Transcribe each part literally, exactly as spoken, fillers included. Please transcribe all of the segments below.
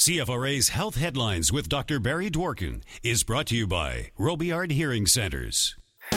C F R A's Health Headlines with Doctor Barry Dworkin is brought to you by Robillard Hearing Centers.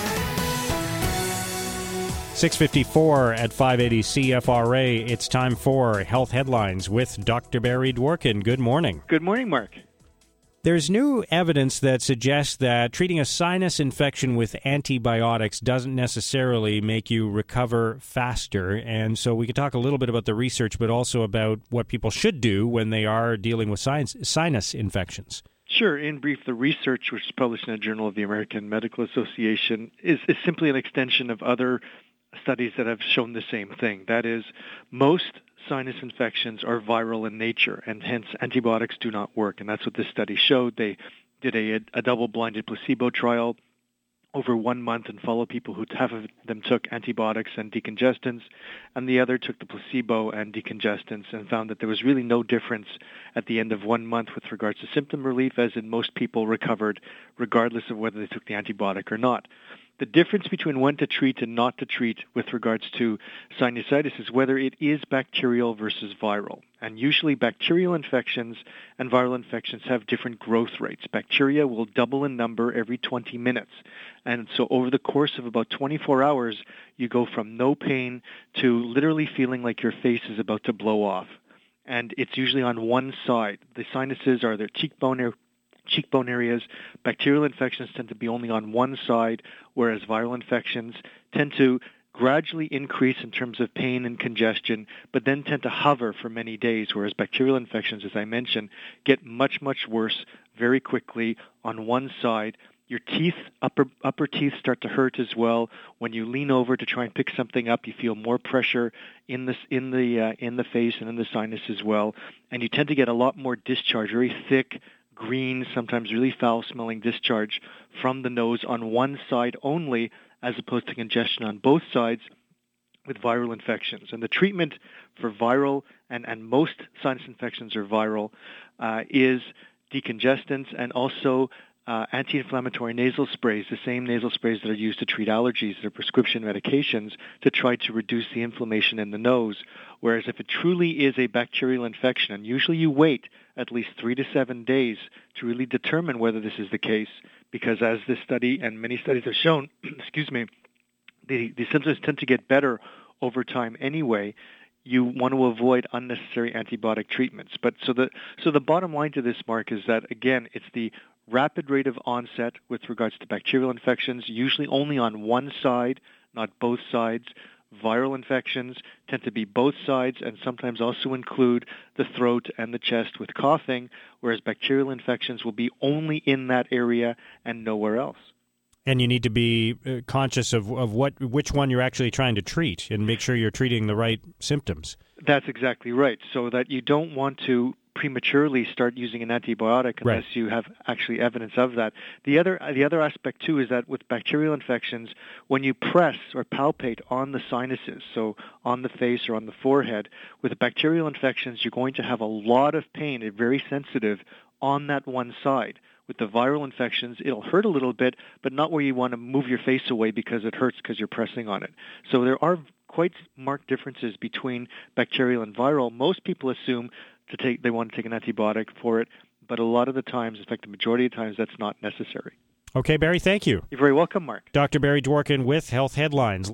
six fifty-four at five eighty C F R A. It's time for Health Headlines with Doctor Barry Dworkin. Good morning. Good morning, Mark. There's new evidence that suggests that treating a sinus infection with antibiotics doesn't necessarily make you recover faster. And so we could talk a little bit about the research, but also about what people should do when they are dealing with sinus, sinus infections. Sure. In brief, the research, which is published in the Journal of the American Medical Association, is, is simply an extension of other studies that have shown the same thing. That is, most sinus infections are viral in nature, and hence antibiotics do not work. And that's what this study showed. They did a, a double-blinded placebo trial over one month and followed people who, half of them took antibiotics and decongestants, and the other took the placebo and decongestants, and found that there was really no difference at the end of one month with regards to symptom relief, as in most people recovered regardless of whether they took the antibiotic or not. The difference between when to treat and not to treat with regards to sinusitis is whether it is bacterial versus viral. And usually bacterial infections and viral infections have different growth rates. Bacteria will double in number every twenty minutes. And so over the course of about twenty-four hours, you go from no pain to literally feeling like your face is about to blow off. And it's usually on one side. The sinuses are their cheekbone area. cheekbone areas. Bacterial infections tend to be only on one side, whereas viral infections tend to gradually increase in terms of pain and congestion, but then tend to hover for many days, whereas bacterial infections, as I mentioned, get much, much worse very quickly on one side. Your teeth, upper upper teeth start to hurt as well. When you lean over to try and pick something up, you feel more pressure in the in the uh, in the face and in the sinus as well, and you tend to get a lot more discharge, very thick, green, sometimes really foul-smelling discharge from the nose on one side only, as opposed to congestion on both sides with viral infections. And the treatment for viral, and, and most sinus infections are viral, uh, is decongestants and also uh, anti-inflammatory nasal sprays, the same nasal sprays that are used to treat allergies, that are prescription medications, to try to reduce the inflammation in the nose. Whereas if it truly is a bacterial infection, and usually you wait at least three to seven days to really determine whether this is the case, because as this study and many studies have shown, excuse me, the, the symptoms tend to get better over time anyway. You want to avoid unnecessary antibiotic treatments. But so the so the bottom line to this, Mark, is that, again, it's the rapid rate of onset with regards to bacterial infections, usually only on one side, not both sides. Viral infections tend to be both sides and sometimes also include the throat and the chest with coughing, whereas bacterial infections will be only in that area and nowhere else. And you need to be uh, conscious of, of what which one you're actually trying to treat and make sure you're treating the right symptoms. That's exactly right, so that you don't want to prematurely start using an antibiotic unless right. you have actually evidence of that. The other the other aspect, too, is that with bacterial infections, when you press or palpate on the sinuses, so on the face or on the forehead, with bacterial infections, you're going to have a lot of pain, it's very sensitive, on that one side. With the viral infections, it'll hurt a little bit, but not where you want to move your face away because it hurts because you're pressing on it. So there are quite marked differences between bacterial and viral. Most people assume to take they want to take an antibiotic for it, but a lot of the times, in fact, the majority of times, that's not necessary. Okay, Barry, thank you. You're very welcome, Mark. Doctor Barry Dworkin with Health Headlines.